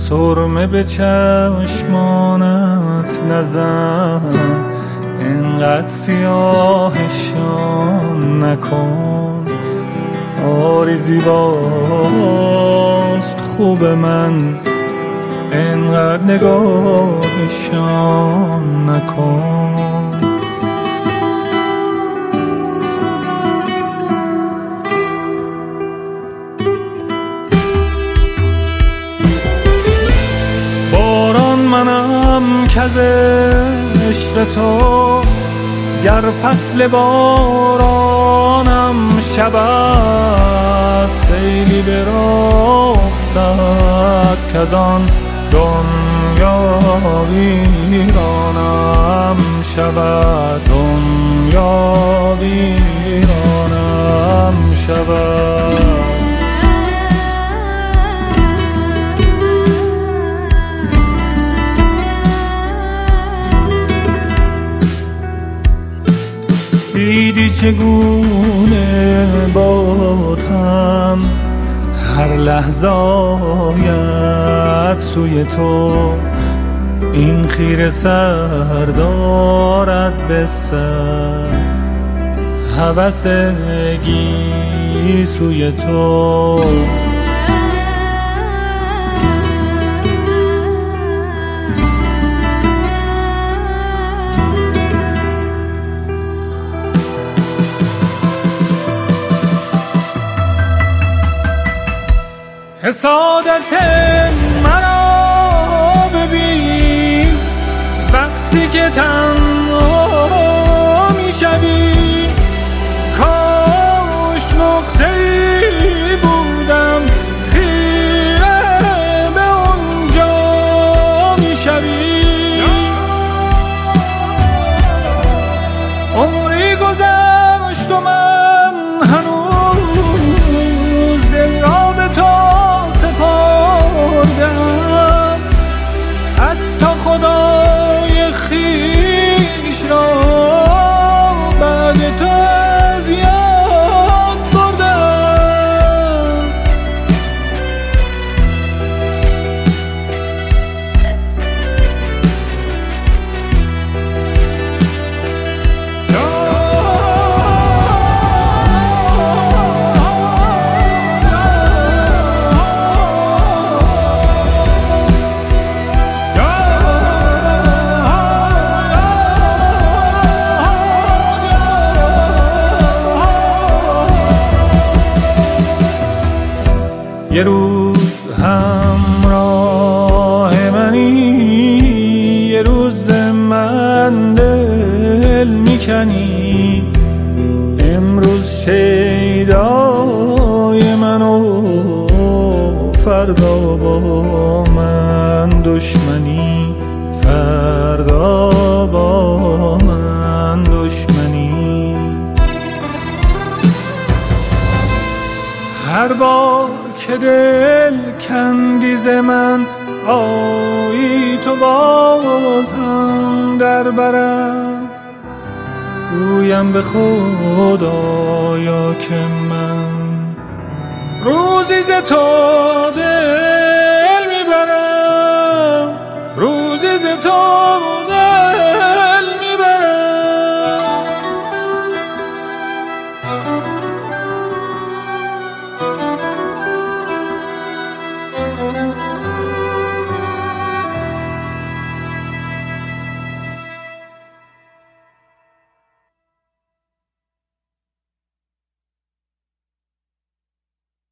سرمه به چشمانت نزن، اینقدر سیاهشان نکن. آری زیباست خوب من، اینقدر نگاهشان نکن. باران منم کز عشق تو، گر فصل بارانم شود. سیلی برافتد کز آن دنیا ویرانم شود، دنیا ویرانم شود. دیدی چگونه بادم هر لحظه آید سوی تو، این خیره سر دارد به سر، هوس گیسوی تو. حسادت مرا ببین وقتی که تنها میشوی. کاش نقطه‌ای بودم خیره به اونجا میشوی. عمری گذشت و من هنوز دل را به تو سپردم، حتی خدای خویش را بعد تو از یاد بردم. یه روز همراه منی، یه روز من دل میکنی. امروز شیدای منو، فردا با من دشمنی، فردا با من دشمنی. هر بار که دل کندی ز من، آیی تو بازم در برم. گویم به خدایا که من روزی ز تو